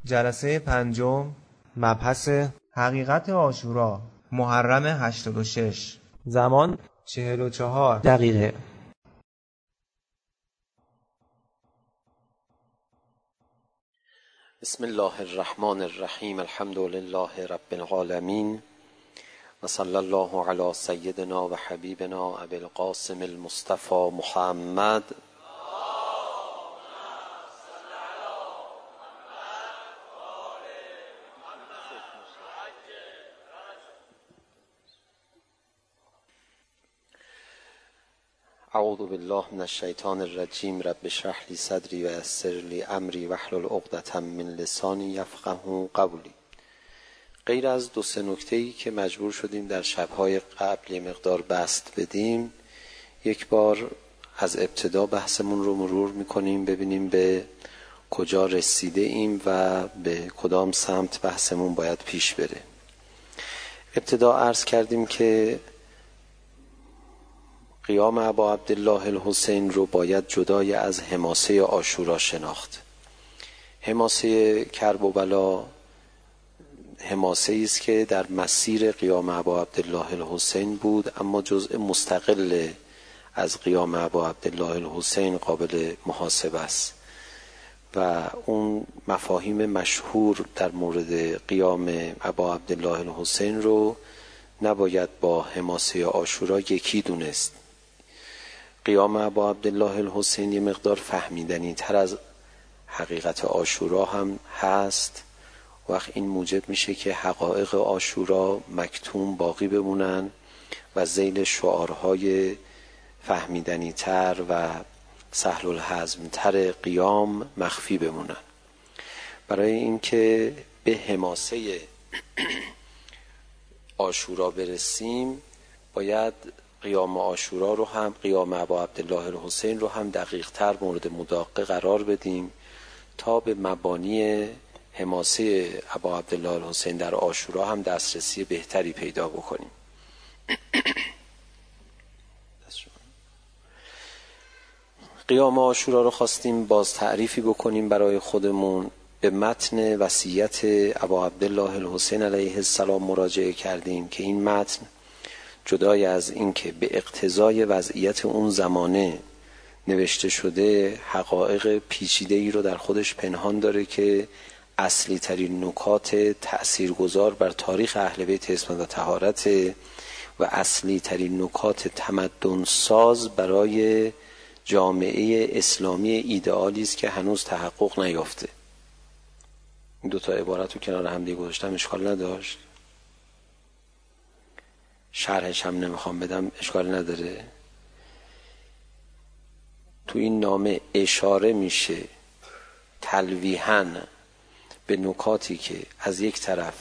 جلسه پنجم، مبحث حقیقت عاشورا، محرم 86. زمان 44 دقیقه. بسم الله الرحمن الرحیم. الحمد لله رب العالمین و صلی الله علی سیدنا و حبیبنا ابی القاسم المصطفى محمد اعوذ بالله من الشیطان الرجیم. رب اشرح لی صدری و یسر لی امری واحلل عقدة من لسانی یفقهوا قولی. غیر از دو سه نکته‌ای که مجبور شدیم در شب‌های قبل مقدار بسط بدیم، یک بار از ابتدا بحثمون رو مرور می‌کنیم ببینیم به کجا رسیده ایم و به کدام سمت بحثمون باید پیش بره. ابتدا عرض کردیم که قیام ابا عبدالله الحسین رو باید جدای از حماسه عاشورا شناخت. حماسه کرب و بلا حماسه است که در مسیر قیام ابا عبدالله الحسین بود، اما جزء مستقل از قیام ابا عبدالله الحسین قابل محاسبه است و اون مفاهیم مشهور در مورد قیام ابا عبدالله الحسین رو نباید با حماسه عاشورا یکی دونست. قیام ابا عبدالله الحسین یه مقدار فهمیدنی تر از حقیقت عاشورا هم هست. وقت این موجب میشه که حقایق عاشورا مکتوم باقی بمونن و ذیل شعارهای فهمیدنی تر و سهل الهضم تر قیام مخفی بمونن. برای اینکه به حماسه عاشورا برسیم باید قیام عاشورا رو هم، قیام ابا عبدالله الحسین رو هم دقیق تر مورد مداقه قرار بدیم تا به مبانی حماسه ابا عبدالله الحسین در عاشورا هم دسترسی بهتری پیدا بکنیم. قیام عاشورا رو خواستیم باز تعریفی بکنیم برای خودمون. به متن وصیت ابا عبدالله الحسین علیه السلام مراجعه کردیم که این متن جدای از این که به اقتضای وضعیت اون زمانه نوشته شده، حقایق پیچیده‌ای رو در خودش پنهان داره که اصلی ترین نکات تأثیرگذار بر تاریخ اهل بیت عصمت و طهارت و اصلی ترین نکات تمدن ساز برای جامعه اسلامی ایدئالی است که هنوز تحقق نیافته. این دوتا عبارت رو کنار هم دیگه گذاشتم، اشکال نداشت. شرحش هم نمیخوام بدم، اشکال نداره. تو این نامه اشاره میشه تلویحاً به نکاتی که از یک طرف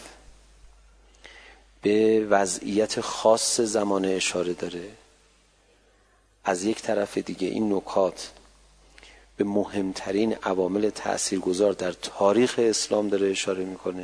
به وضعیت خاص زمانه اشاره داره، از یک طرف دیگه این نکات به مهمترین عوامل تأثیرگذار در تاریخ اسلام داره اشاره میکنه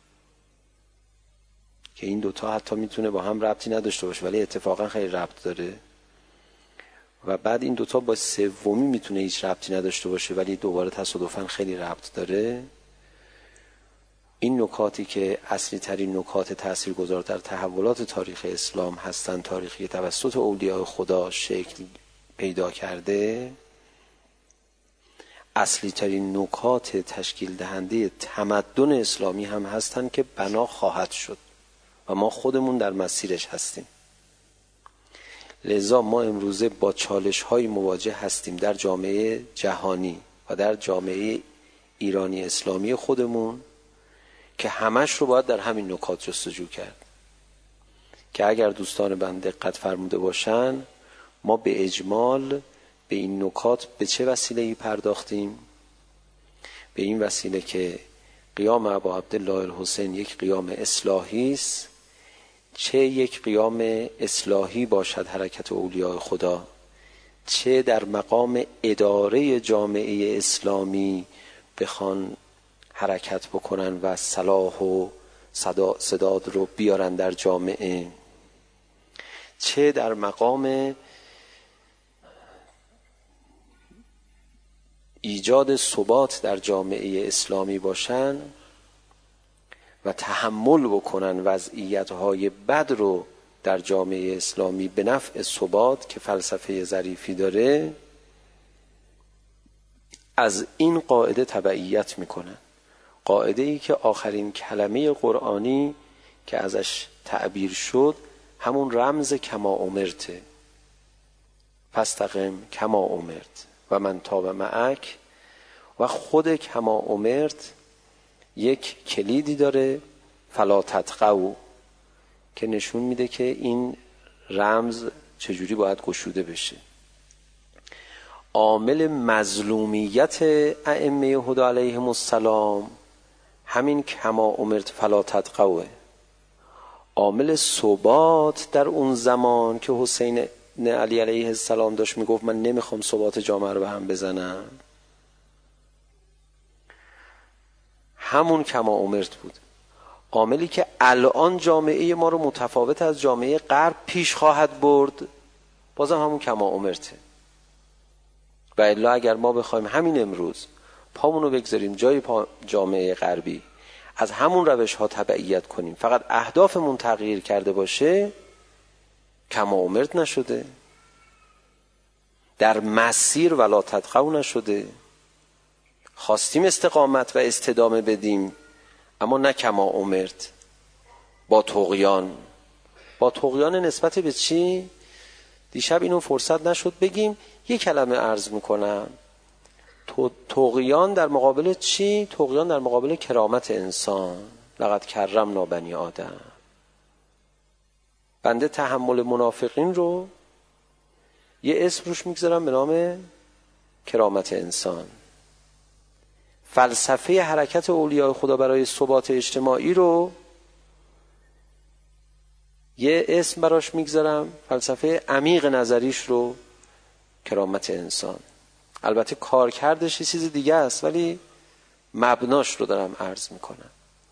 که این دوتا حتی میتونه با هم ربطی نداشته باشه ولی اتفاقا خیلی ربط داره، و بعد این دوتا با سومی میتونه هیچ ربطی نداشته باشه ولی دوباره تصادفاً خیلی ربط داره. این نکاتی که اصلی ترین نکات تأثیرگذار در تحولات تاریخ اسلام هستند، تاریخی توسط اولیاء خدا شکل پیدا کرده، اصلی ترین نکات تشکیل دهنده تمدن اسلامی هم هستند که بنا خواهد شد و ما خودمون در مسیرش هستیم. لذا ما امروزه با چالش‌های مواجه هستیم در جامعه جهانی و در جامعه ایرانی اسلامی خودمون که همش رو باید در همین نکات جستجو کرد که اگر دوستان بنده دقت فرموده باشن ما به اجمال به این نکات به چه وسیله‌ای پرداختیم؟ به این وسیله که قیام ابا عبدالله الحسین یک قیام اصلاحی است. چه یک قیام اصلاحی باشد حرکت اولیاء خدا، چه در مقام اداره جامعه اسلامی بخوان حرکت بکنن و صلاح و سداد رو بیارن در جامعه، چه در مقام ایجاد ثبات در جامعه اسلامی باشن، و تحمل بکنن وضعیت‌های بد رو در جامعه اسلامی به نفع ثبات که فلسفه ظریفی داره، از این قاعده تبعیت میکنن. قاعده ای که آخرین کلمه قرآنی که ازش تعبیر شد همون رمز کما امرته، فاستقم کما امرت و من تاب معک، و خود کما امرت یک کلیدی داره فلا تطغوا که نشون میده که این رمز چجوری باید گشوده بشه. عامل مظلومیت ائمه هدی علیهم السلام همین کما امرت فلا تطغوا. عامل ثبات در اون زمان که حسین علی علیه السلام داشت میگفت من نمیخوام ثبات جامعه رو به هم بزنم، همون کما امرت بود. عاملی که الان جامعه ما رو متفاوت از جامعه غرب پیش خواهد برد بازم همون کما امرته. و الا اگر ما بخوایم همین امروز پامونو بگذاریم جای جامعه غربی، از همون روش ها تبعیت کنیم، فقط اهدافمون تغییر کرده باشه، کما امرت نشده، در مسیر ولا تطغوا نشده. خواستیم استقامت و استدامه بدیم اما نه کما امرت، با طغیان. با طغیان نسبت به چی؟ دیشب اینو فرصت نشد بگیم، یک کلمه عرض میکنم. طغیان در مقابل چی؟ طغیان در مقابل کرامت انسان. لقد کرمنا بنی آدم. بنده تحمل منافقین رو یه اسم روش میگذارم به نام کرامت انسان. فلسفه حرکت اولیاء خدا برای ثبات اجتماعی رو یه اسم براش میگذارم، فلسفه عمیق نظریش رو کرامت انسان. البته کارکردش یه چیز دیگه است ولی مبناش رو دارم عرض میکنم.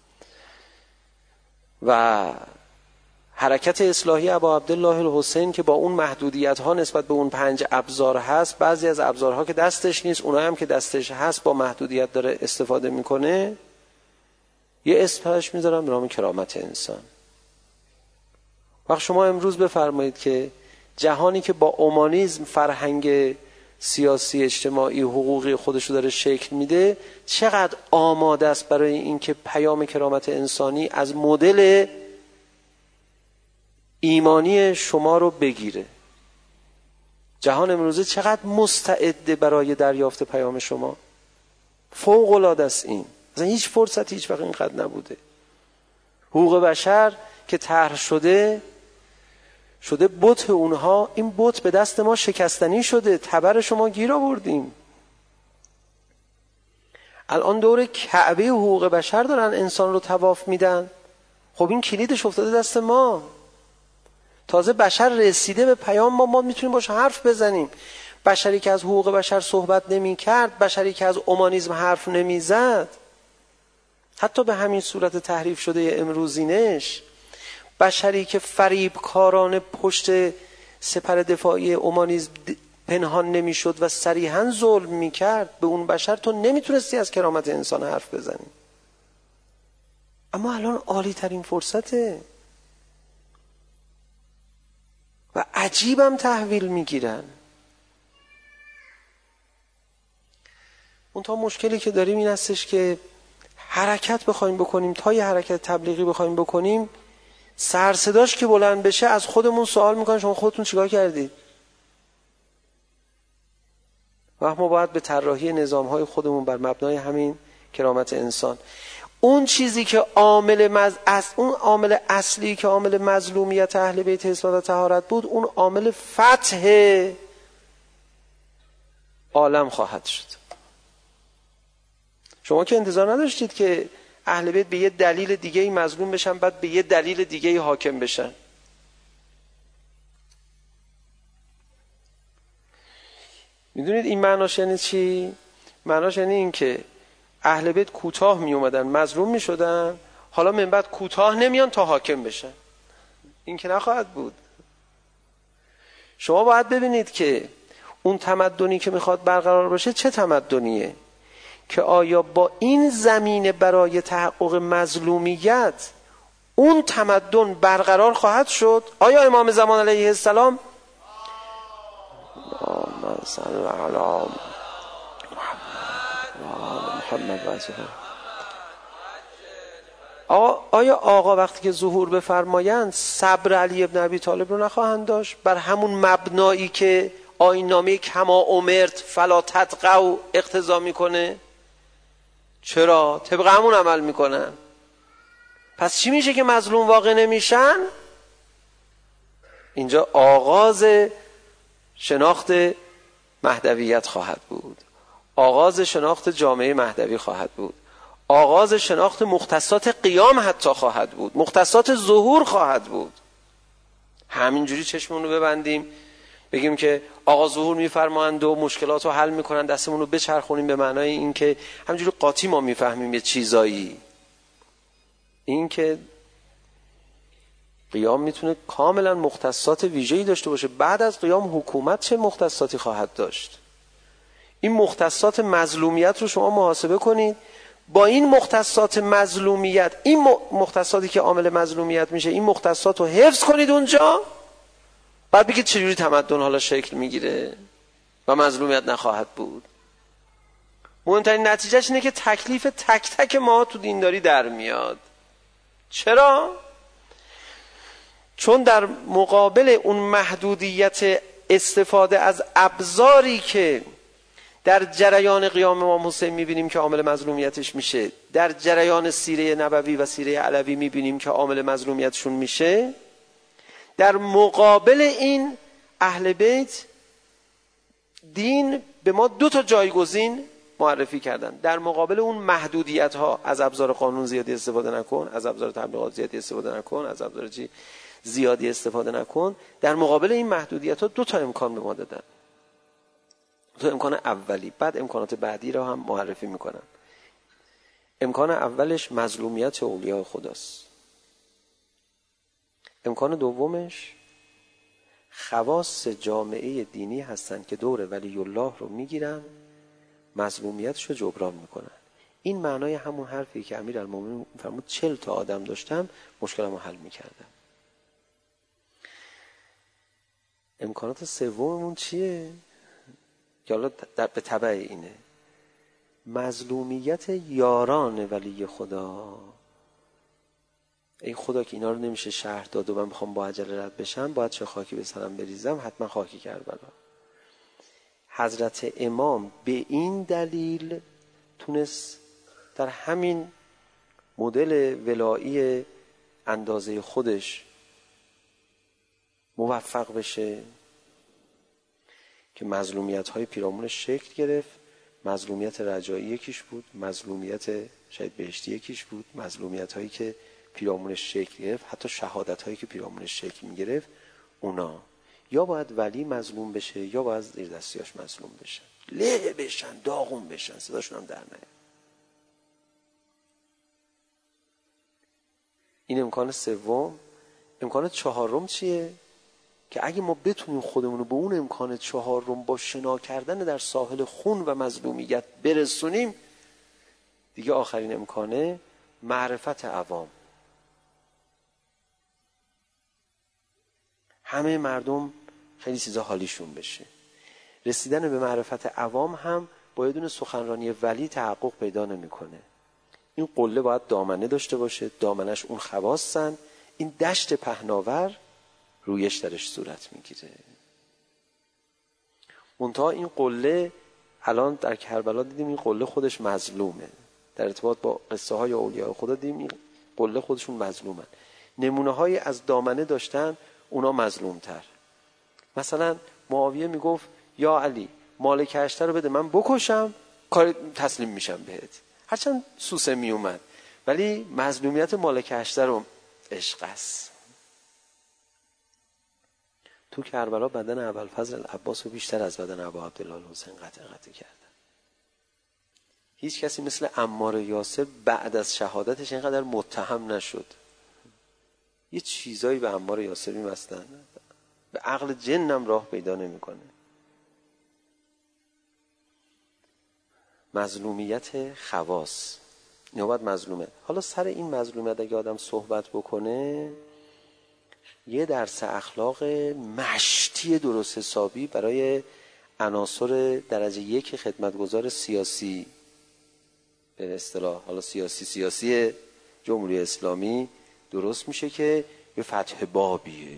و حرکت اصلاحی ابا عبدالله الحسین که با اون محدودیت ها نسبت به اون 5 ابزار هست، بعضی از ابزارها که دستش نیست، اونایی هم که دستش هست با محدودیت داره استفاده میکنه، یه اسم براش میذارم به نام کرامت انسان. وقت شما امروز بفرمایید که جهانی که با اومانیسم فرهنگ سیاسی اجتماعی حقوقی خودشو داره شکل میده، چقدر آماده است برای اینکه پیام کرامت انسانی از مدل ایمانی شما رو بگیره. جهان امروزه چقدر مستعده برای دریافت پیام شما. فوق العاده است این. مثلا هیچ فرصتی هیچ وقت اینقدر نبوده. حقوق بشر که طرح شده بت اونها، این بت به دست ما شکستنی شده، تبر شما گیر آوردیم. الان دور کعبه حقوق بشر دارن انسان رو طواف میدن. خب این کلیدش افتاده دست ما. تازه بشر رسیده به پیام ما میتونیم باش حرف بزنیم. بشری که از حقوق بشر صحبت نمی کرد، بشری که از اومانیسم حرف نمی زد، حتی به همین صورت تحریف شده امروزینش، بشری که فریب کارانه پشت سپر دفاعی اومانیسم پنهان نمی شد و صریحاً ظلم می کرد، به اون بشر تو نمیتونستی از کرامت انسان حرف بزنی. اما الان عالی ترین فرصته و عجیبم تحویل میگیرن. اون تا مشکلی که داریم این هستش که حرکت بخوایم بکنیم، تا یه حرکت تبلیغی بخوایم بکنیم، سر صداش که بلند بشه از خودمون سوال میکنن شما خودتون چیکار کردید؟ و ما باید به طراحی نظام‌های خودمون بر مبنای همین کرامت انسان، اون چیزی که اون عامل اصلی که عامل مظلومیت اهل بیت عصمت و طهارت بود، اون عامل فتح عالم خواهد شد. شما که انتظار نداشتید که اهل بیت به یه دلیل دیگه‌ای مظلوم بشن بعد به یه دلیل دیگه‌ای حاکم بشن. میدونید این معناش یعنی چی؟ معناش یعنی این که اهل بیت کوتاه می اومدن مظلوم می شدن، حالا من بعد کوتاه نمیان تا حاکم بشن. این که نخواهد بود. شما باید ببینید که اون تمدنی که میخواد برقرار باشه چه تمدنیه که آیا با این زمینه برای تحقق مظلومیت اون تمدن برقرار خواهد شد؟ آیا امام زمان علیه السلام آیا آقا وقتی که ظهور بفرمایند صبر علی ابن ابی طالب رو نخواهند داشت بر همون مبنایی که آیین‌نامه کما امرت فلا تطغوا اقتضا میکنه؟ چرا؟ طبق همون عمل میکنن. پس چی میشه که مظلوم واقع نمیشن؟ اینجا آغاز شناخت مهدویت خواهد بود، آغاز شناخت جامعه مهدوی خواهد بود، آغاز شناخت مختصات قیام حتی خواهد بود، مختصات ظهور خواهد بود. همینجوری چشمون رو ببندیم بگیم که آقا ظهور میفرمایند و مشکلات رو حل میکنن، دستمون رو بچرخونیم به معنای این که همینجوری قاطی ما میفهمیم یه چیزایی. این که قیام میتونه کاملا مختصات ویژه‌ای داشته باشه. بعد از قیام حکومت چه مختصاتی خواهد داشت؟ این مختصات مظلومیت رو شما محاسبه کنید. با این مختصات مظلومیت، این مختصاتی که عامل مظلومیت میشه، این مختصات رو حفظ کنید اونجا، بعد بگید چجوری تمدن حالا شکل میگیره و مظلومیت نخواهد بود. مهمترین نتیجهش اینه که تکلیف تک تک ما تو دینداری در میاد. چرا؟ چون در مقابل اون محدودیت استفاده از ابزاری که در جریان قیام امام حسین میبینیم که عامل مظلومیتش میشه، در جریان سیره نبوی و سیره علوی میبینیم که عامل مظلومیتشون میشه، در مقابل این اهل بیت دین به ما 2 تا جایگزین معرفی کردن. در مقابل اون محدودیت ها، از ابزار قانون زیادی استفاده نکن، از ابزار تبلیغات زیادی استفاده نکن، از ابزار زیادی استفاده نکن، در مقابل این محدودیت ها 2 تا امکان به ما دادن. 2 تا امکان اولی، بعد امکانات بعدی را هم معرفی میکنن. امکان اولش مظلومیت اولیاء خداست. امکان دومش خواص جامعه دینی هستن که دور ولی الله رو میگیرن، مظلومیتش رو جبران میکنن. این معنای همون حرفی که امیرالمومنین فرمود 40 تا آدم داشتم مشکلمو حل میکردم. امکانات سوممون چیه؟ که حالا به تبع اینه مظلومیت یاران ولی خدا. ای خدا که اینا رو نمیشه شرح داد و من میخوام با عجله رد بشم، باید چه خاکی به سرم بریزم؟ حتما خاکی کربلا. حضرت امام به این دلیل تونست در همین مدل ولایی اندازه خودش موفق بشه که مظلومیت های پیرامونش شکل گرفت. مظلومیت رجایی یکیش بود، مظلومیت شاید بهشتی یکیش بود، مظلومیت هایی که پیرامونش شکل گرفت، حتی شهادت هایی که پیرامونش شکل می گرفت، اونا یا باید ولی مظلوم بشه یا باید زیر دستیاش مظلوم بشن، له بشن، داغون بشن، صداشون هم در نیاد. این امکان سوم. امکان چهارم چیه؟ که اگه ما بتونیم خودمون رو به اون امکان چهارم با شنا کردن در ساحل خون و مظلومیت برسونیم، دیگه آخرین امکانه معرفت عوام. همه مردم خیلی چیزا حالیشون بشه. رسیدن به معرفت عوام هم با یه دونه سخنرانی ولی تحقق پیدا نمیکنه. این قله باید دامنه داشته باشه، دامنش اون خواصن، این دشت پهناور رویش درش صورت میگیره. منتها این قله الان در کربلا دیدیم این قله خودش مظلومه. در ارتباط با قصه های اولیاء خدا دیدیم این قله خودشون مظلومن. نمونه های از دامنه داشتن، اونا مظلوم تر. مثلا معاویه میگفت یا علی مال کشته رو بده من بکشم، کار تسلیم میشم بهت. هرچند سوسه میومد ولی مظلومیت مال کشته رو عشق است. تو کربلا بدن ابوالفضل العباس رو بیشتر از بدن ابو عبدالله الحسین قطع کردن. هیچ کسی مثل عمار یاسر بعد از شهادتش اینقدر متهم نشد. یه چیزایی به عمار یاسر می‌بستن به عقل جنم راه پیدا نمی‌کنه. مظلومیت خواص، نوبت مظلومه. حالا سر این مظلومیت اگه آدم صحبت بکنه، یه درس اخلاق مشتی درست حسابی برای عناصر درجه 1 خدمتگزار سیاسی، به اصطلاح حالا سیاسی جمهوری اسلامی درست میشه که یه فتح بابیه.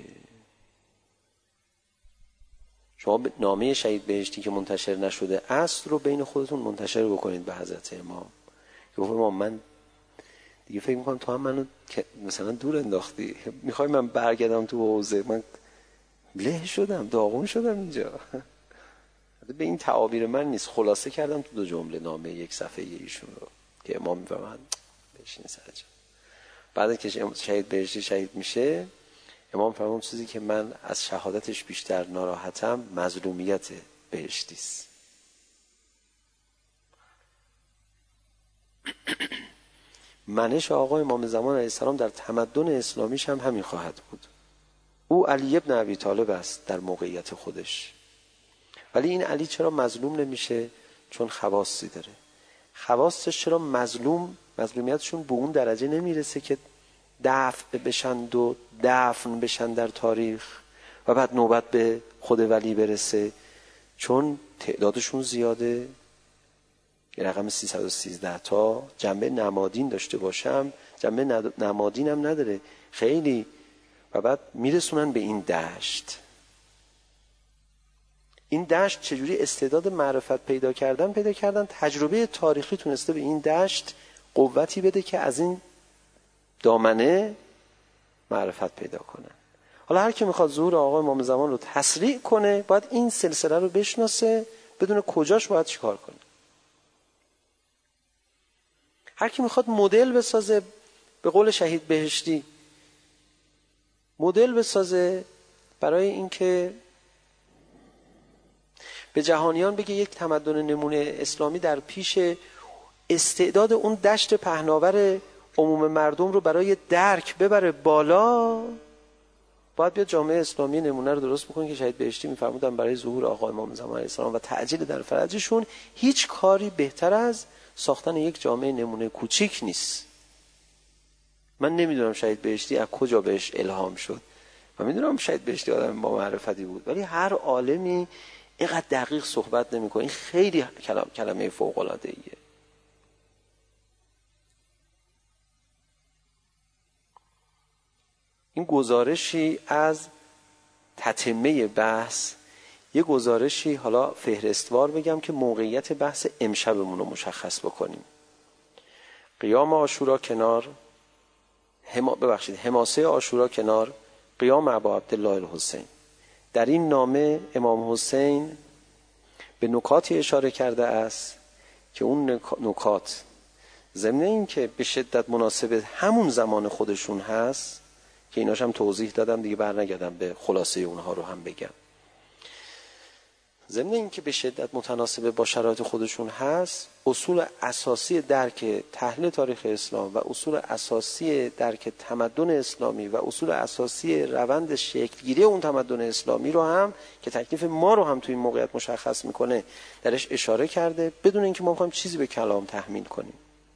شما نامه شهید بهشتی که منتشر نشده است رو بین خودتون منتشر بکنید به حضرت امام. که امام من دیگه فکر میکنم تو هم منو مثلا دور انداختی، میخوای من برگردم تو حوزه، من له شدم، داغون شدم اینجا. به این تعابیر من نیست، خلاصه کردم تو 2 جمله نامه 1 صفحه ایشون رو که امام میفرماد بشین سر جا. بعد که شهید بهشتی شهید میشه، امام فرمود چیزی که من از شهادتش بیشتر ناراحتم مظلومیت بهشتی است. منش آقا امام زمان علیه السلام در تمدن اسلامیش هم همین خواهد بود. او علی ابن ابی طالب است در موقعیت خودش، ولی این علی چرا مظلوم نمیشه؟ چون خواصی داره. خواصش چرا مظلومیتشون به اون درجه نمیرسه که دفع بشن و دفن بشن در تاریخ و بعد نوبت به خود ولی برسه؟ چون تعدادشون زیاده، یه رقم 313 تا جنبه نمادین داشته باشم، جنبه نمادین هم نداره خیلی، و بعد میرسونن به این دشت. این دشت چجوری استعداد معرفت پیدا کردن؟ تجربه تاریخی تونسته به این دشت قوتی بده که از این دامنه معرفت پیدا کنن. حالا هر کی میخواد ظهور آقا امام زمان رو تسریع کنه، باید این سلسله رو بشناسه، بدون کجاش باید چیکار کنه. هر کی میخواد مدل بسازه، به قول شهید بهشتی مدل بسازه برای اینکه به جهانیان بگه یک تمدن نمونه اسلامی در پیش، استعداد اون دشت پهناور عموم مردم رو برای درک ببره بالا، باید بیاد جامعه اسلامی نمونه رو درست بکنه که شهید بهشتی میفرمودن برای ظهور آقا امام زمان علیه السلام و تعجیل در فرجشون هیچ کاری بهتر از ساختن یک جامعه نمونه کوچیک نیست. من نمیدونم شهید بهشتی از کجا بهش الهام شد، من میدونم شهید بهشتی آدم با معرفتی بود، ولی هر عالمی اینقدر دقیق صحبت نمیکنه. این خیلی کلمه فوق العاده ایه. این گزارشی از تتمه بحث، یه گزارشی حالا فهرستوار بگم که موقعیت بحث امشبمون رو مشخص بکنیم. قیام عاشورا کنار، حماسه عاشورا کنار، قیام ابا عبدالله الحسین. در این نامه امام حسین به نکاتی اشاره کرده است که اون نکات ضمن این که به شدت مناسب همون زمان خودشون هست که ایناش هم توضیح دادم دیگه، برنگردم به خلاصه اونها رو هم بگم. ضمن این که به شدت متناسب با شرایط خودشون هست، اصول اساسی درک تحلیل تاریخ اسلام و اصول اساسی درک تمدن اسلامی و اصول اساسی روند شکلگیری اون تمدن اسلامی رو هم که تکلیف ما رو هم توی این موقعیت مشخص میکنه درش اشاره کرده، بدون اینکه ما بخوایم چیزی به کلام تحمیل کنیم.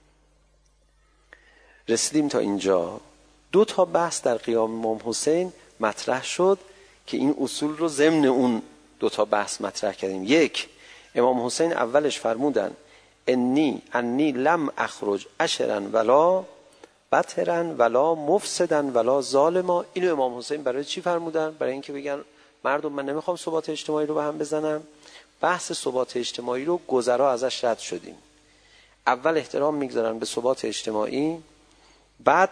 رسیدیم تا اینجا. 2 تا بحث در قیام امام حسین مطرح شد که این اصول رو ضمن اون 2 تا بحث مطرح کردیم. 1، امام حسین اولش فرمودن انی لم اخرج اشرا ولا بطرا ولا مفسدا ولا ظالما. اینو امام حسین برای چی فرمودن؟ برای اینکه بگن مردم من نمیخوام ثبات اجتماعی رو به هم بزنم. بحث ثبات اجتماعی رو گذرا ازش رد شدیم. اول احترام میگذارن به ثبات اجتماعی، بعد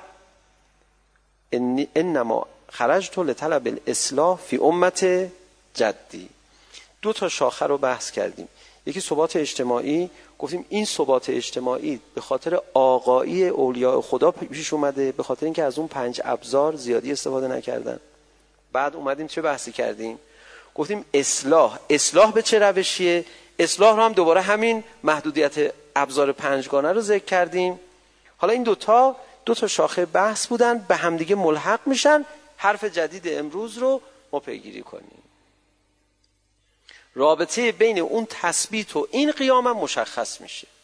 انما خرجت لطلب الاصلاح فی امت جدی. 2 تا شاخه رو بحث کردیم. یکی ثبات اجتماعی، گفتیم این ثبات اجتماعی به خاطر آقایی اولیاء خدا پیش اومده، به خاطر اینکه از اون 5 ابزار زیادی استفاده نکردن. بعد اومدیم چه بحثی کردیم؟ گفتیم اصلاح به چه روشیه؟ اصلاح رو هم دوباره همین محدودیت ابزار 5 گانه رو ذکر کردیم. حالا این 2 تا شاخه بحث بودن، به همدیگه ملحق میشن. حرف جدید امروز رو ما پیگیری کنیم. رابطه بین اون تثبیت و این قیام هم مشخص میشه.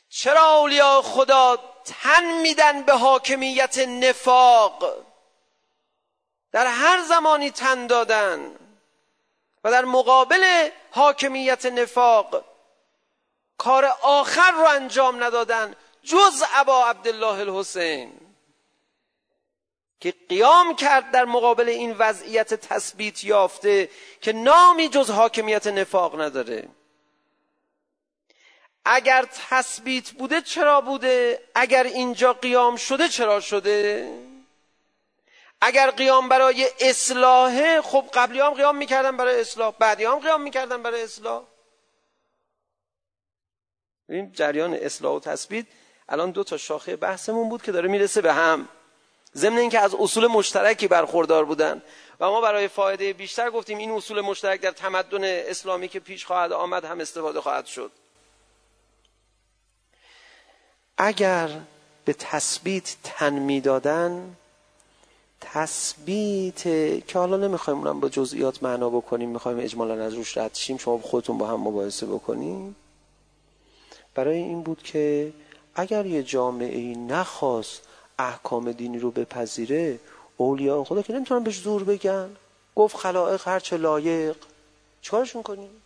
چرا اولیاء خدا تن میدن به حاکمیت نفاق؟ در هر زمانی تن دادن و در مقابل حاکمیت نفاق کار آخر رو انجام ندادن جز ابا عبدالله الحسین که قیام کرد در مقابل این وضعیت تثبیت یافته که نامی جز حاکمیت نفاق نداره. اگر تثبیت بوده چرا بوده؟ اگر اینجا قیام شده چرا شده؟ اگر قیام برای اصلاحه، خب قبلی هم قیام میکردن برای اصلاح، بعدی هم قیام میکردن برای اصلاح. این جریان اصلاح و تثبیت الان 2 تا شاخه بحثمون بود که داره میرسه به هم، ضمن اینکه از اصول مشترکی برخوردار بودن و ما برای فایده بیشتر گفتیم این اصول مشترک در تمدن اسلامی که پیش خواهد آمد هم استفاده خواهد شد. اگر به تثبیت تن میدادن، تثبیت که حالا نمیخوایم اونم با جزئیات معنا بکنیم، میخوایم اجمالا از روش رد شیم، شما خودتون با هم مباحثه بکنیم، برای این بود که اگر یه جامعه‌ای نخواست احکام دینی رو بپذیره، اولیاء خدا که نمیتونن بهش زور بگن، گفت خلائق هر چه لایق، چیکارشون کنیم؟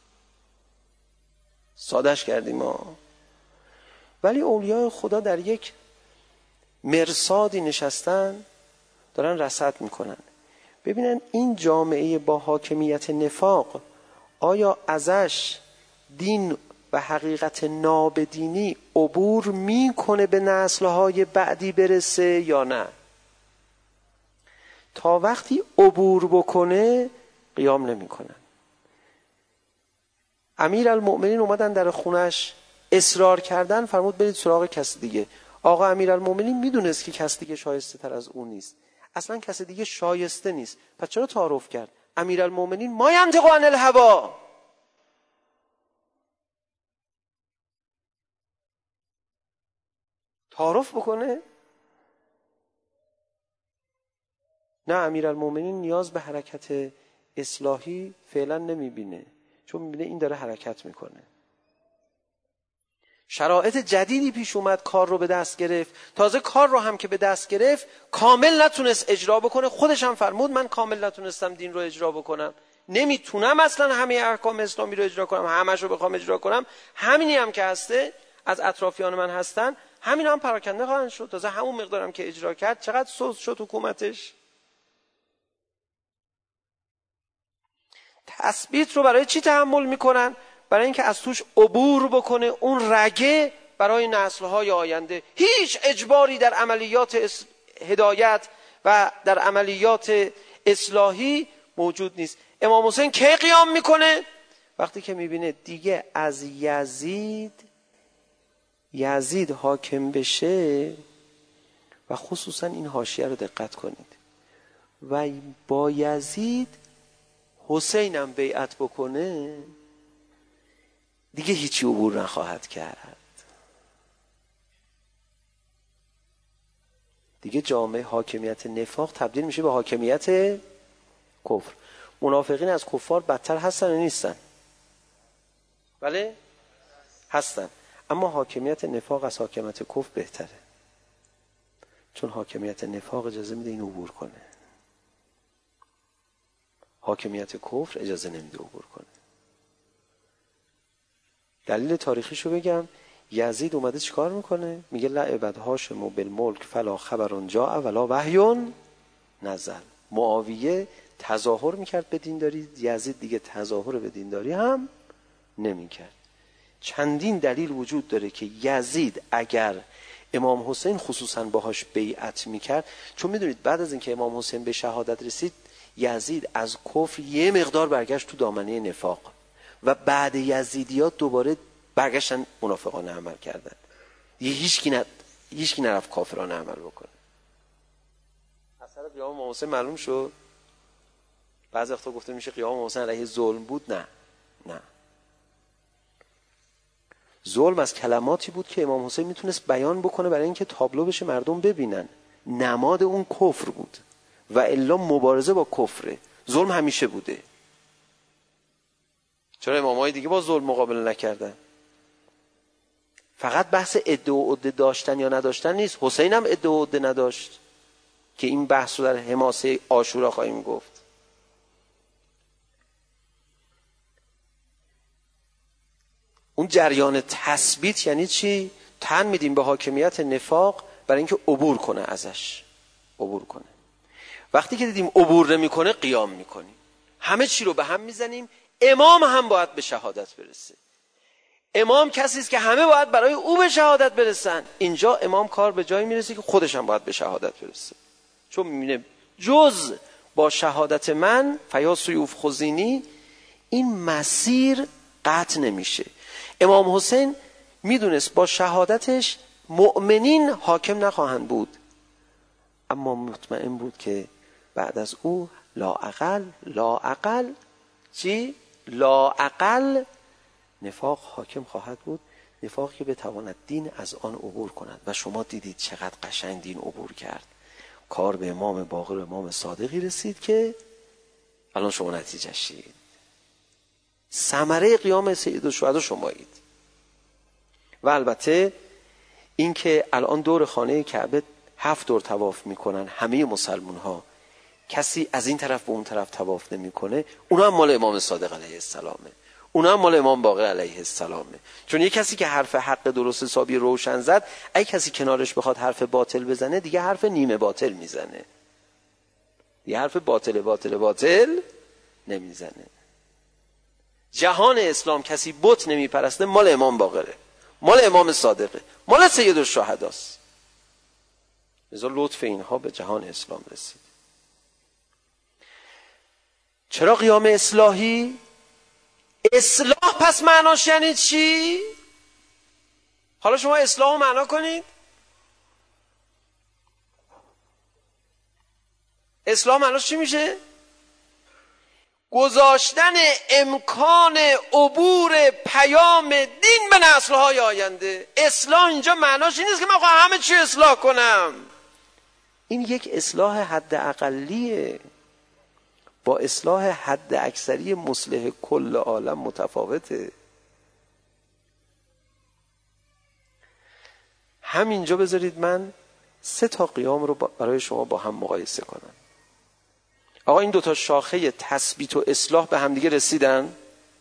سادهش کردیم ما. ولی اولیاء خدا در یک مرصادی نشستن دارن رصد میکنن، ببینن این جامعه با حاکمیت نفاق آیا ازش دین و حقیقت نابدینی عبور میکنه به نسلهای بعدی برسه یا نه. تا وقتی عبور بکنه قیام نمیکنن. امیرالمؤمنین اومدن در خونش اصرار کردن، فرمود برید سراغ کس دیگه. آقا امیرالمؤمنین میدونست که کس دیگه شایسته تر از اون نیست، اصلا کس دیگه شایسته نیست، پس چرا تعارف کرد؟ امیرالمؤمنین ما ینطق عن الهوی، تعارف بکنه؟ نه، امیرالمؤمنین نیاز به حرکت اصلاحی فعلا نمیبینه، چون میبینه این داره حرکت میکنه. شرایط جدیدی پیش اومد، کار رو به دست گرفت، تازه کار رو هم که به دست گرفت کامل نتونست اجرا بکنه. خودش هم فرمود من کامل نتونستم دین رو اجرا بکنم، نمیتونم اصلا همه احکام اسلامی رو اجرا کنم، همش رو بخوام اجرا کنم، همینی هم که هسته از اطرافیان من هستن همین هم پراکنده خواهند شد. تازه همون مقدارم که اجرا کرد چقدر سوز شد حکومتش. تثبیت رو برای چی تحمل میکنن؟ برای اینکه از توش عبور بکنه اون رگه برای نسل‌های آینده. هیچ اجباری در عملیات هدایت و در عملیات اصلاحی موجود نیست. امام حسین کی قیام میکنه؟ وقتی که میبینه دیگه از یزید حاکم بشه، و خصوصا این حاشیه رو دقت کنید، و با یزید حسینم بیعت بکنه، دیگه هیچی عبور نخواهد کرد. دیگه جامعه حاکمیت نفاق تبدیل میشه به حاکمیت کفر. منافقین از کفار بدتر هستن و نیستن؟ بله هستن، اما حاکمیت نفاق از حاکمیت کفر بهتره، چون حاکمیت نفاق اجازه میده این عبور کنه، حاکمیت کفر اجازه نمیده عبور کنه. دلیل تاریخیشو بگم، یزید اومده چیکار میکنه؟ میگه لعبد هاشم بالملک فلا خبر جاء ولا وحی نزل. معاویه تظاهر میکرد به دینداری، یزید دیگه تظاهر به دینداری هم نمیکرد. چندین دلیل وجود داره که یزید اگر امام حسین خصوصا باهاش بیعت میکرد، چون میدونید بعد از اینکه امام حسین به شهادت رسید، یزید از کفر یه مقدار برگشت تو دامنه نفاق، و بعد یزیدیات دوباره برگشتن منافقانه عمل کردن. هیچکی نرفت کافرانه عمل بکنه. اثر قیام امام حسین معلوم شد. بعضی وقتا گفته میشه قیام امام حسین علیه ظلم بود. نه، ظلم از کلماتی بود که امام حسین میتونست بیان بکنه برای اینکه تابلو بشه مردم ببینن. نماد اون کفر بود و الا مبارزه با کفره. ظلم همیشه بوده. چرا امامای دیگه با ظلم مقابله نکردن؟ فقط بحث ادعا و عده داشتن یا نداشتن نیست. حسین هم ادعا و عده نداشت که این بحث رو در حماسه عاشورا خواهیم گفت. اون جریان تثبیت یعنی چی؟ تن میدیم به حاکمیت نفاق برای اینکه عبور کنه ازش، عبور کنه. وقتی که دیدیم عبور نمیکنه قیام میکنیم، همه چی رو به هم میزنیم. امام هم باید به شهادت برسه. امام کسی است که همه باید برای او به شهادت برسن. اینجا امام کار به جایی میرسه که خودش هم باید به شهادت برسه، چون میبینه جز با شهادت من فیا سیوف خزینی این مسیر قطع نمیشه. امام حسین میدونست با شهادتش مؤمنین حاکم نخواهند بود، اما مطمئن بود که بعد از او لااقل چی؟ لااقل نفاق حاکم خواهد بود، نفاقی که بتواند دین از آن عبور کند. و شما دیدید چقدر قشنگ دین عبور کرد. کار به امام باقر، امام صادقی رسید که الان شما نتیجه شید. ثمره قیام سید الشهدا شمایید. و البته این که الان دور خانه کعبه 7 دور طواف میکنن همه مسلمون ها، کسی از این طرف به اون طرف طواف نمیکنه، اونا هم مال امام صادق علیه السلامه، اونا هم مال امام باقر علیه السلامه. چون یک کسی که حرف حق درست حسابی روشن زد، اگه کسی کنارش بخواد حرف باطل بزنه دیگه حرف نیمه باطل میزنه، دیگه حرف باطل نمیزنه. جهان اسلام کسی بت نمیپرسته، مال امام باقره، مال امام صادقه، مال سید الشهداست. لذا لطف اینها به جهان اسلام رسید. چرا قیام اصلاحی؟ اصلاح پس معناش یعنی چی؟ حالا شما اصلاح رو معنا کنید. اصلاح معناش چی میشه؟ گذاشتن امکان عبور پیام دین به نسل‌های آینده. اصلاح اینجا معناش این نیست که من خواهم همه چی اصلاح کنم. این یک اصلاح حد اقلیه، با اصلاح حد اکثری مصلح کل عالم متفاوته. همینجا بذارید من 3 تا قیام رو برای شما با هم مقایسه کنم. آقا این 2 تا شاخه تثبیت و اصلاح به هم دیگه رسیدن.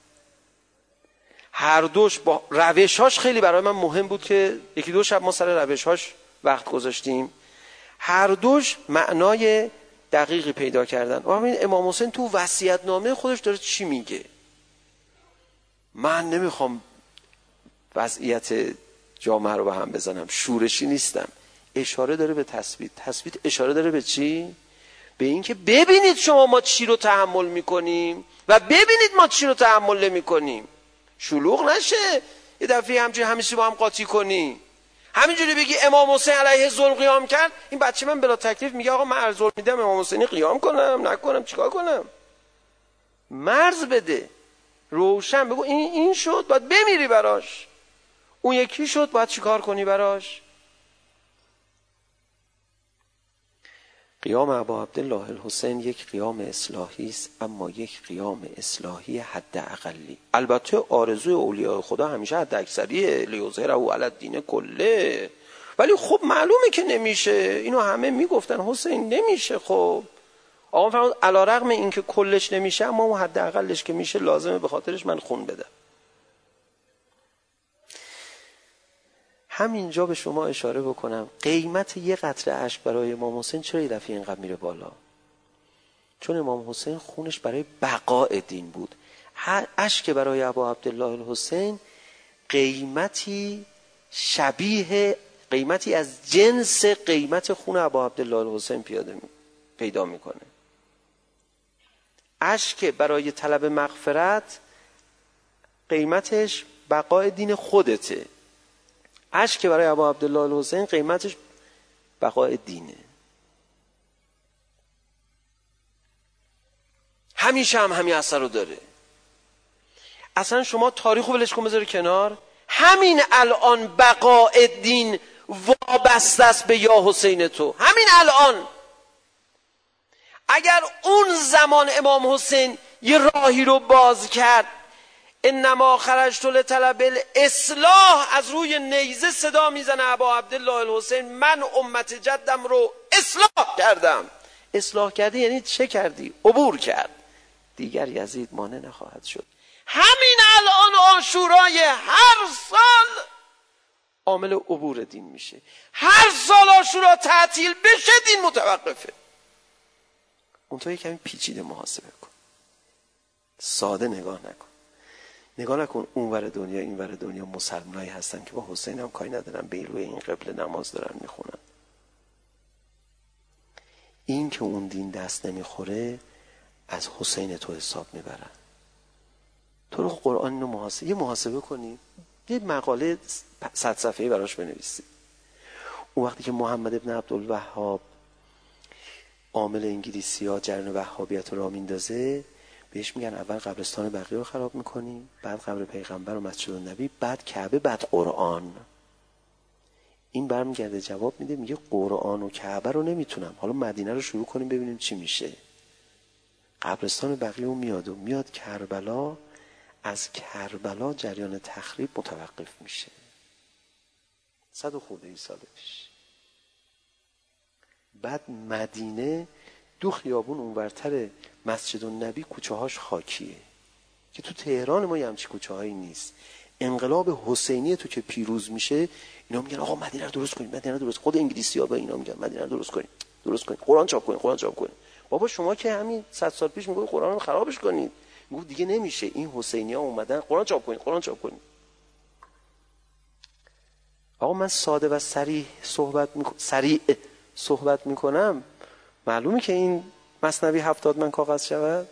هر دوش با روش‌هاش خیلی برای من مهم بود که 1-2 شب ما سر روش‌هاش وقت گذاشتیم. هر دوش معنای دقیقی پیدا کردن. و همین امام حسین تو وصیت‌نامه خودش داره چی میگه؟ من نمیخوام وضعیت جامعه رو به هم بزنم، شورشی نیستم. اشاره داره به تثبیت. تثبیت اشاره داره به چی؟ به این که ببینید شما ما چی رو تحمل میکنیم و ببینید ما چی رو تحمل نمیکنیم. شلوغ نشه یه دفعه همیشه با هم قاطی کنی. همینجوری بگی امام حسین علیه ظلم قیام کرد، این بچه من بلا تکلیف میگه آقا من ظلم میدم امام حسینی قیام کنم نکنم چیکار کنم؟ مرز بده، روشن بگو این شد باید بمیری براش، اون یکی شد باید چیکار کنی براش. قیام ابا عبدالله الحسین یک قیام اصلاحی است، اما یک قیام اصلاحی حد اقلی. البته آرزوی اولیاء خدا همیشه حد اکثریه، لیظهره علی الدین کله، ولی خب معلومه که نمیشه. اینو همه میگفتن حسین نمیشه. خب آقا فرمود علی رغم اینکه کلش نمیشه اما اون حد اقلش که میشه لازمه، به خاطرش من خون بدم. همینجا به شما اشاره بکنم قیمت یه قطره اشک برای امام حسین چرا یه دفعه اینقدر میره بالا؟ چون امام حسین خونش برای بقاء دین بود. اشک برای ابا عبدالله الحسین قیمتی شبیه، قیمتی از جنس قیمت خون ابا عبدالله الحسین پیدا میکنه. اشک برای طلب مغفرت قیمتش بقاء دین خودته. اشک برای ابا عبدالله الحسین قیمتش بقاء دینه. همیشه هم همین اثر رو داره. اصلا شما تاریخو ولش کن بذاری کنار، همین الان بقاء دین وابسته است به یا حسین تو. همین الان اگر اون زمان امام حسین یه راهی رو باز کرد، انما خرجت لطلب الاصلاح، از روی نیزه صدا میزنه ابا عبدالله الحسین، من امت جدم رو اصلاح کردم. اصلاح کردی یعنی چه کردی؟ عبور کرد، دیگر یزید مانع نخواهد شد. همین الان عاشورای هر سال عامل عبور دین میشه. هر سال عاشورا تعطیل بشه دین متوقفه. اون تو کمی پیچیده محاسبه کن، ساده نگاه نکن. نگاه نکن اونور دنیا اینور دنیا مسلمانایی هستن که با حسین هم کاری ندارن، به روی این قبله نماز دارن میخونن. این که اون دین دست نمیخوره از حسین تو حساب میبرن. تو رو قرآن اینو یه محاسبه کنی، یه مقاله 100 صفحه‌ای براش بنویسی. اون وقتی که محمد ابن عبدالوهاب عامل انگلیسی‌ها جریان وهابیت رو راه میندازه، بهش میگن اول قبرستان بقیع رو خراب میکنی، بعد قبر پیغمبر و مسجد النبی، بعد کعبه، بعد قرآن. این برمیگرده جواب میده، میگه قرآن و کعبه رو نمیتونم، حالا مدینه رو شروع کنیم ببینیم چی میشه. قبرستان بقیع رو میاد کربلا، از کربلا جریان تخریب متوقف میشه. 100 خورده سال پیش. بعد مدینه دو خیابون اونورتر مسجد النبی کوچه هاش خاکیه که تو تهران ما یه همچی کوچه هایی نیست. انقلاب حسینی تو که پیروز میشه اینا میگن آقا مدینه رو درست کنید، مدینه رو درست. خود انگلیسی ها به اینا میگن مدینه رو درست کنید، قرآن چاپ کنید. بابا شما که همین 100 سال پیش میگید قرآن رو خرابش کنید، میگه دیگه نمیشه، این حسینی ها اومدن قرآن چاپ کنید. آقا من ساده و سریع صحبت میکنم، معلومه که این مثنوی 70 من کاغذ شود.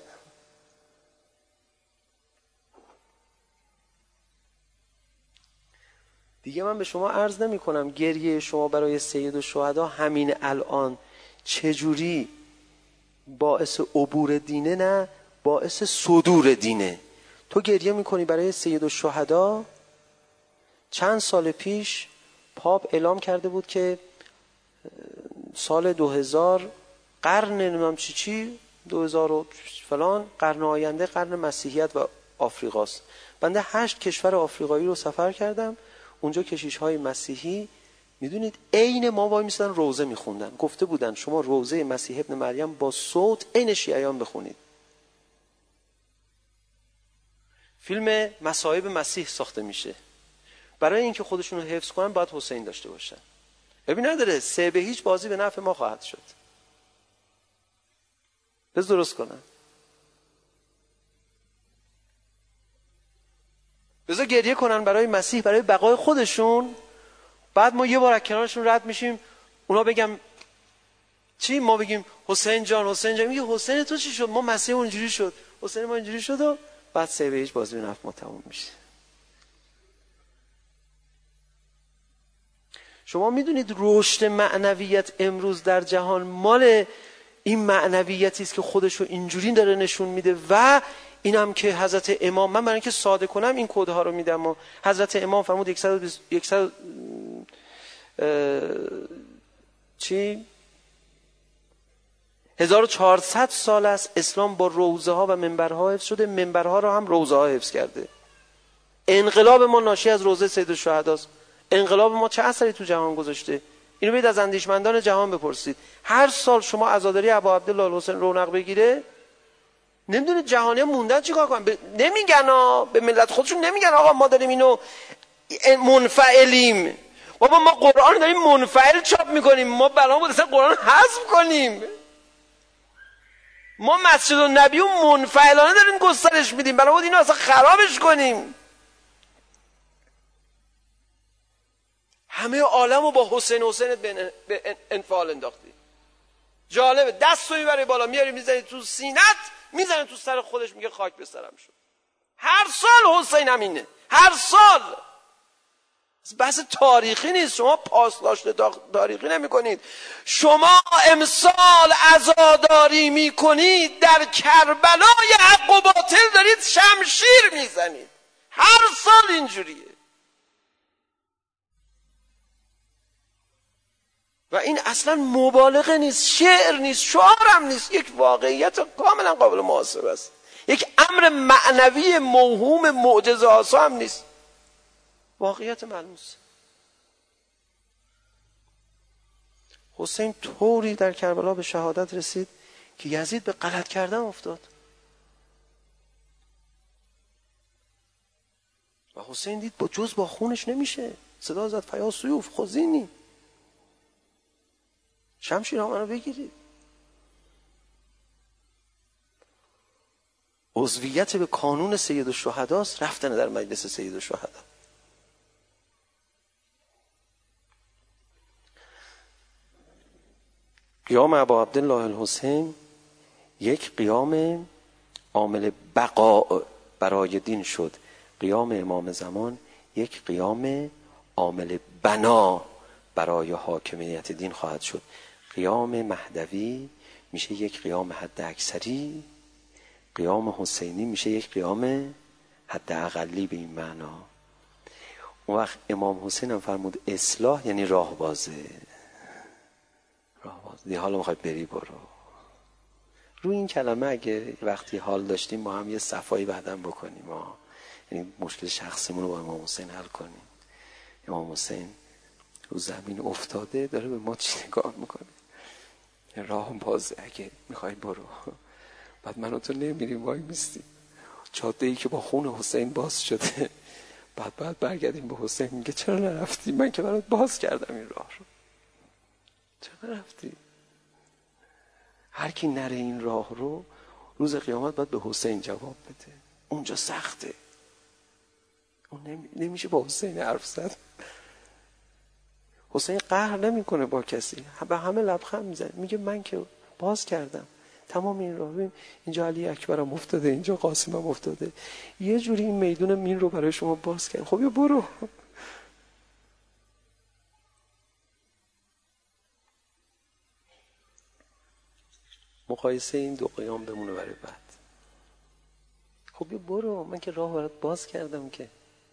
دیگه من به شما عرض نمی کنم گریه شما برای سید الشهدا همین الان چجوری باعث عبور دینه، نه باعث صدور دینه. تو گریه میکنی برای سید الشهدا. چند سال پیش پاپ اعلام کرده بود که سال 2000 قرن نمیدونم چی 2000 فلان، قرن آینده قرن مسیحیت و آفریقاست. بنده 8 کشور آفریقایی رو سفر کردم. اونجا کشیش‌های مسیحی میدونید عین ما وای میستن روزه میخوندن. گفته بودن شما روزه مسیح ابن مریم با صوت عین شیعیان بخونید. فیلم مصائب مسیح ساخته میشه. برای اینکه خودشون رو حفظ کنن باید حسین داشته باشن. ببین نداره 3-0 بازی به نفع ما خواهد شد. بس درست کنن. بذار گریه کنن برای مسیح، برای بقای خودشون. بعد ما یه بار از کنارشون رد میشیم، اونا بگم چی؟ ما بگیم حسین جان میگه حسین تو چی شد؟ ما مسیح اونجوری شد، حسین ما اینجوری شد و بعد 3-0 بازی به نفع ما تموم میشه. شما میدونید رشد معنویت امروز در جهان مال این معنویتی است که خودشو اینجوری داره نشون میده. و اینم که حضرت امام، من برای اینکه ساده کنم این کدها رو میدم، و حضرت امام فرمود 1400 سال است اسلام با روضه ها و منبرها حفظ شده، منبرها رو هم روضه ها حفظ کرده. انقلاب ما ناشی از روضه سید الشهداست. انقلاب ما چه اثری تو جهان گذاشته؟ اینو برید از اندیشمندان جهان بپرسید. هر سال شما عزاداری ابا عبدالله الحسین رونق بگیره، نمیدونید جهانی‌ها موندن چیکار کنن. نمیگن به ملت خودشون نمیگن آقا ما داریم اینو منفعلیم. بابا ما قرآن داریم منفعل چاپ میکنیم، ما بلام بود اصلا قرآن حذف کنیم. ما مسجد النبی رو منفعلانه داریم گسترش میدیم، بلام بود اینو اصلا خرابش کنیم. همه عالم رو با حسینت به انفعال انداختی. جالبه، دست رو میبری بالا میاری میزنی تو سینت، میزنه تو سر خودش، میگه خاک به سرم شد. هر سال حسین همینه، هر سال. بحث تاریخی نیست، شما پاسداشت تاریخی نمی کنید. شما امسال عزاداری می کنید، در کربلای حق و باطل دارید شمشیر میزنید. هر سال اینجوریه. و این اصلا مبالغه نیست، شعر نیست، شعارم نیست، یک واقعیت کاملا قابل محاسبه است. یک امر معنوی موهوم معجزه آسا هم نیست، واقعیت ملموس. حسین طوری در کربلا به شهادت رسید که یزید به غلط کردن افتاد و حسین دید با خونش نمیشه، صدا زد فیا سیوف خذینی، شمشیر منو بگیرید. عضویت به کانون سید الشهداست، رفتن در مجلس سید الشهدا. قیام ابا عبدالله الحسین یک قیام عامل بقا برای دین شد. قیام امام زمان یک قیام عامل بنا برای حاکمیت دین خواهد شد. قیام مهدوی میشه یک قیام حد اکثری، قیام حسینی میشه یک قیام حد اقلی به این معنا. اون وقت امام حسین هم فرمود اصلاح یعنی راه بازه. حالا میخوای بری برو. روی این کلمه اگه وقتی حال داشتیم ما هم یه صفایی بعدم بکنیم، یعنی مشکل شخصیمون رو با امام حسین حل کنیم. امام حسین رو زمین افتاده داره به ما چی نگاه میکنه، راه بازه اگه میخوای برو. بعد من و تو نمیریم، وای میستیم جاده‌ای که با خون حسین باز شده، بعد برگردیم به حسین میگه چرا نرفتی؟ من که برات باز کردم این راه رو، چرا نرفتی؟ هر کی نره این راه رو روز قیامت باید به حسین جواب بده. اونجا سخته، اون نمیشه با حسین حرف زد. حسین قهر نمیکنه با کسی، به همه لبخند میزنه، میگه من که باز کردم تمام این راه. اینجا علی اکبرم افتاده، اینجا قاسمم افتاده، یه جوری این میدون مین رو برای شما باز کردم، خب یا برو. مقایسه این دو قیام بمونه برای بعد. خب یا برو، من که راه برات باز کردم که.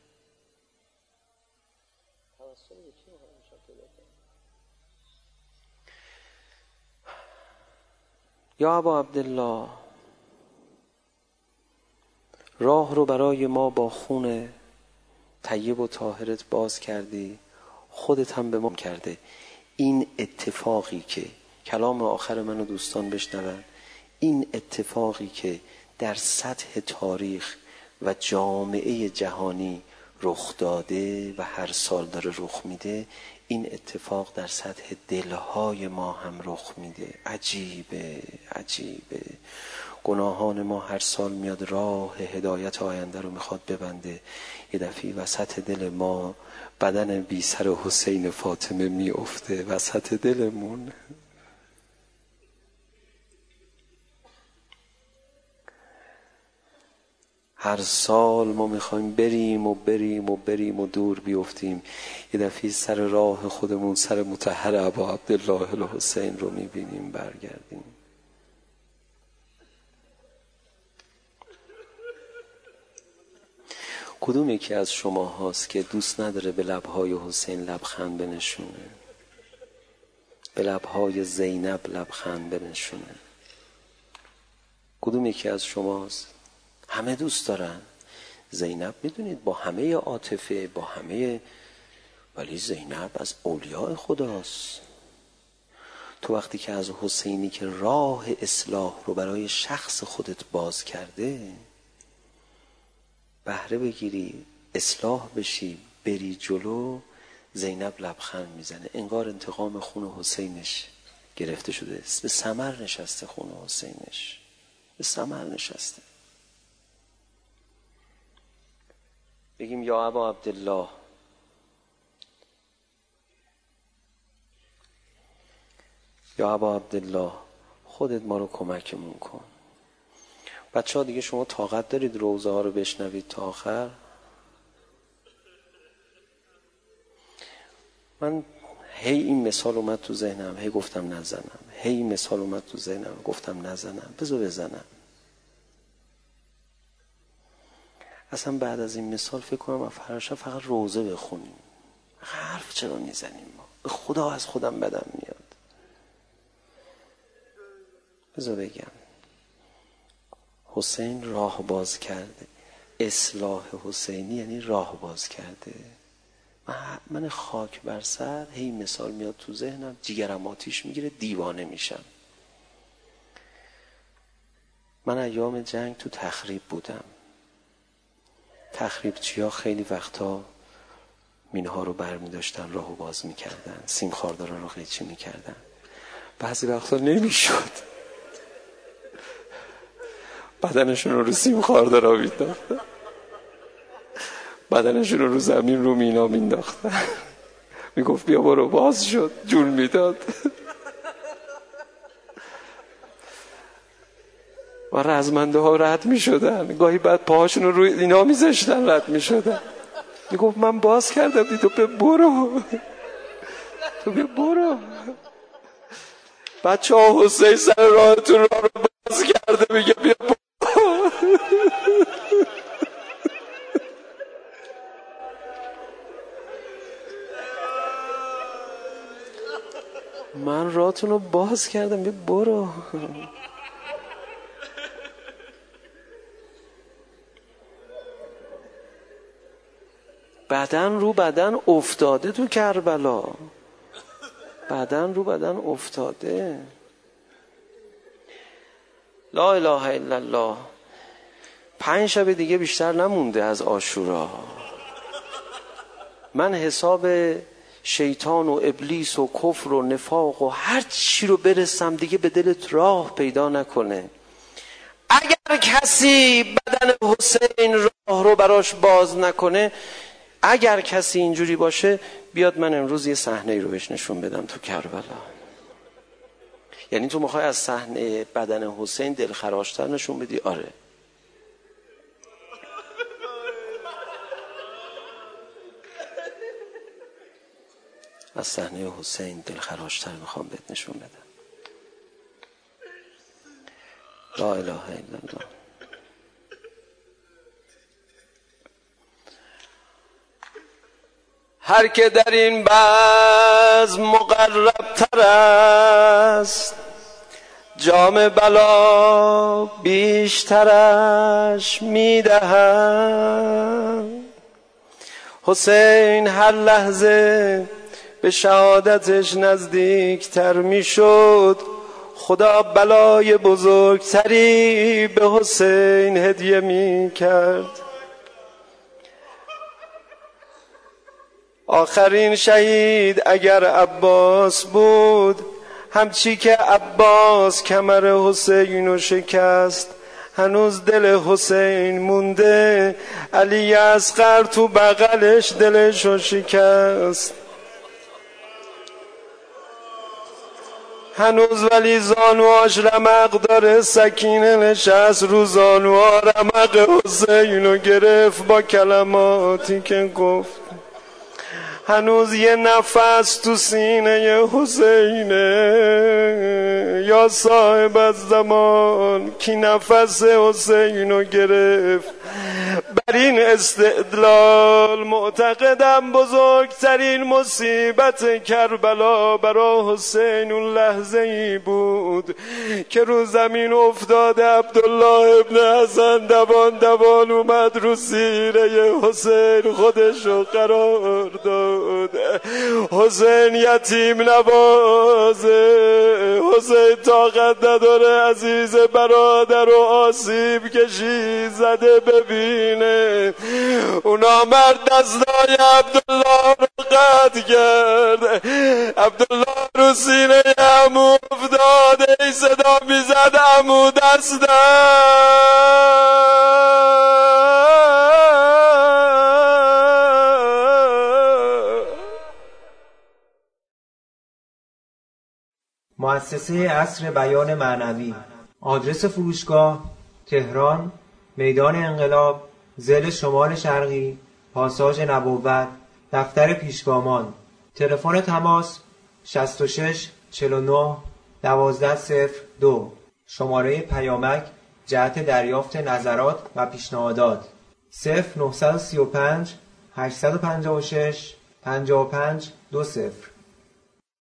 یا ابا عبدالله، راه رو برای ما با خون طیب و طاهرت باز کردی، خودت هم به ما کرده. این اتفاقی که کلام آخر منو دوستان بشنون، این اتفاقی که در سطح تاریخ و جامعه جهانی رخ داده و هر سال داره رخ میده، این اتفاق در سطح دلهای ما هم رخ میده. عجیبه. گناهان ما هر سال میاد راه هدایت آینده رو میخواد ببنده، یه دفعه وسط دل ما بدن بی سر حسین فاطمه میافته وسط دلمون. هر سال ما میخوایم بریم و دور بیفتیم، یه دفعه سر راه خودمون سر مطهر ابا عبدالله الحسین رو میبینیم برگردیم. کدوم یکی از شما هاست که دوست نداره به لبهای حسین لبخند بنشونه، به لبهای زینب لبخند بنشونه؟ کدوم یکی از شماست؟ همه دوست دارن. زینب میدونید با همه عاطفه، با همه، ولی زینب از اولیاء خداست. تو وقتی که از حسینی که راه اصلاح رو برای شخص خودت باز کرده بهره بگیری، اصلاح بشی، بری جلو، زینب لبخند میزنه، انگار انتقام خون حسینش گرفته شده. به ثمر نشسته، خون حسینش به ثمر نشسته. بگیم یا ابا عبدالله، یا ابا عبدالله، خودت ما رو کمکمون کن. بچه ها دیگه شما طاقت دارید روزه ها رو بشنوید تا آخر؟ من هی این مثال اومد تو ذهنم، هی گفتم نزنم، هی این مثال اومد تو ذهنم گفتم نزنم، بذار بزنم. اصلا بعد از این مثال فکر کنم فراشا فقط روزه بخونیم. حرف چرا میزنیم؟ ما به خدا از خودم بدم میاد. بذار بگم، حسین راه باز کرده. اصلاح حسینی یعنی راه باز کرده. من خاک بر سر هی مثال میاد تو ذهنم، جیگرم آتیش میگیره، دیوانه میشم. من ایام جنگ تو تخریب بودم. تخریبچی‌ها خیلی وقتا مینها رو برمی داشتن، راهو باز میکردن، سیم خاردارا رو قیچی میکردن. بعضی وقتا نمیشد، بدنشون رو سیم خاردارا مینداختن، بدنشون رو زمین رو مینا مینداختن. میگفت بیا برو، باز شد، جون میداد. و رزمنده ها رد میشدن، گاهی بعد پاهاشون رو روی اینا میذاشتن، رد میشدن. میگفت من باز کردم، تو به برو، تو به برو. بچه ها حسین سر راهتون راه رو باز کرده، میگه بیا برو. من راهتون رو باز کردم، بیا برو. بدن رو بدن افتاده تو کربلا، بدن رو بدن افتاده. لا اله الا الله. 5 شب دیگه بیشتر نمونده از عاشورا. من حساب شیطان و ابلیس و کفر و نفاق و هر چی رو برسم دیگه به دلت راه پیدا نکنه. اگر کسی بدن حسین راه رو براش باز نکنه، اگر کسی اینجوری باشه، بیاد من امروز یه صحنه رو بهش نشون بدم تو کربلا. یعنی تو میخوای از صحنه بدن حسین دلخراشتر نشون بدی؟ آره. از صحنه حسین دلخراشتر میخوام بهت نشون بدم. لا اله الا الله. هر که در این بزم مقرب تر است، جام بلا بیشترش میدهد. حسین هر لحظه به شهادتش نزدیکتر میشد. خدا بلای بزرگتری به حسین هدیه میکرد. آخرین شهید اگر عباس بود، همچی که عباس کمر حسین رو شکست، هنوز دل حسین مونده. علی اصغر تو بغلش دلش رو شکست هنوز، ولی زانواش رمق داره. سکینه نشست رو زانوها، رمق حسین رو گرفت با کلماتی که گفت. هنوز یه نفس تو سینه حسینه. یا صاحب الزمان کی نفس حسین رو گرفت. بر این استدلال معتقدم بزرگترین مصیبت کربلا برای حسین اون لحظه ای بود که رو زمین افتاده عبدالله ابن حسن دوان دوان اومد رو سینه حسین خودش رو قرار داد. حسین یتیم نوازه، حسین طاقت نداره عزیز برادر رو آسیب کشی زده ببینه. اونا مرد دستای عبدالله رو قطع کرد. عبدالله رو سینه عمو افتاده، ای صدا میزد عمو دستم. مؤسسه عصر بیان معنوی. آدرس فروشگاه: تهران، میدان انقلاب، ضلع شمال شرقی، پاساژ نبوت، دفتر پیشگامان. تلفن تماس 66 49 12 02. شماره پیامک جهت دریافت نظرات و پیشنهادات 0935 856 55 20.